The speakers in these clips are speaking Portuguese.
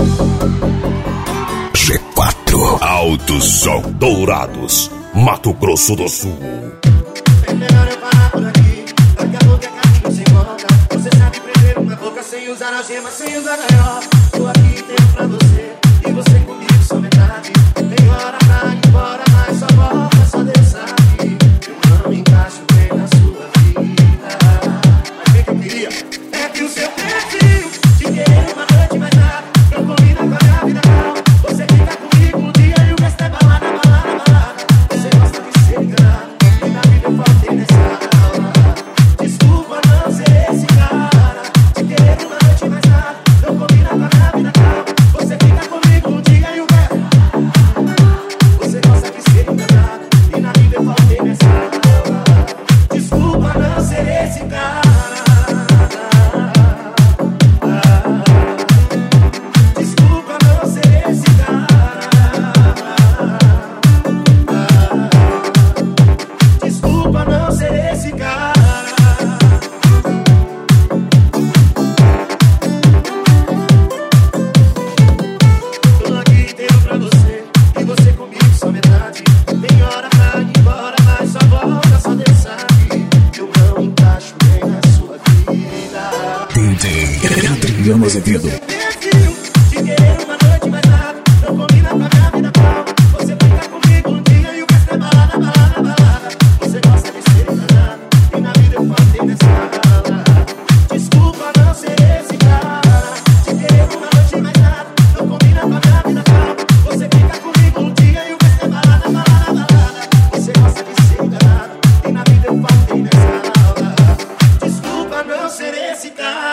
G4 Alto Som Dourados, Mato Grosso do Sul. É melhor eu parar por aqui. Daqui a pouco é caminho sem volta. Você sabe prender uma boca sem usar algema, sem usar gaiola. Tô aqui inteiro pra você e você comigo só metade. Tem hora pra ir embora, mas só volta, só Deus sabe. Eu não me encaixo bem na sua vida. Mas o que eu queria é que o seu perfil te querer uma noite mais nada não combina com a minha vida real. Você fica comigo um dia e o resto é balada, balada, balada. Você gosta de ser enganado e na vida eu faltei nessa aula. Desculpa não ser esse cara. Te querer uma noite mais nada não combina com a minha vida real. Você fica comigo um dia e o resto. Você gosta de ser enganado e na vida eu faltei nessa aula. Desculpa não ser esse cara. Desculpa não ser esse cara. Desculpa não ser esse cara. Tô aqui inteiro pra você e você comigo só metade. Tem hora pra ir embora, mas só volta, só Deus sabe. Eu não encaixo bem na sua vida. DJ Adriano Azevedo. Perfil, te querer uma noite mais nada não combina com a minha vida atual. Você fica comigo um dia e o resto é balada, balada, balada. Você gosta de ser enganado e na vida eu faltei nessa aula. Desculpa não ser esse cara. Te querer uma noite mais nada não combina com a minha vida atual. Você fica comigo um dia e o resto é balada, balada, balada. Você gosta de ser enganado e na vida eu faltei nessa aula. Desculpa não ser esse cara.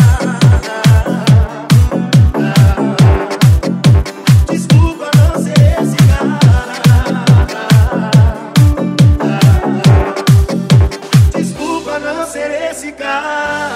Desculpa não ser esse cara. Desculpa não ser esse cara.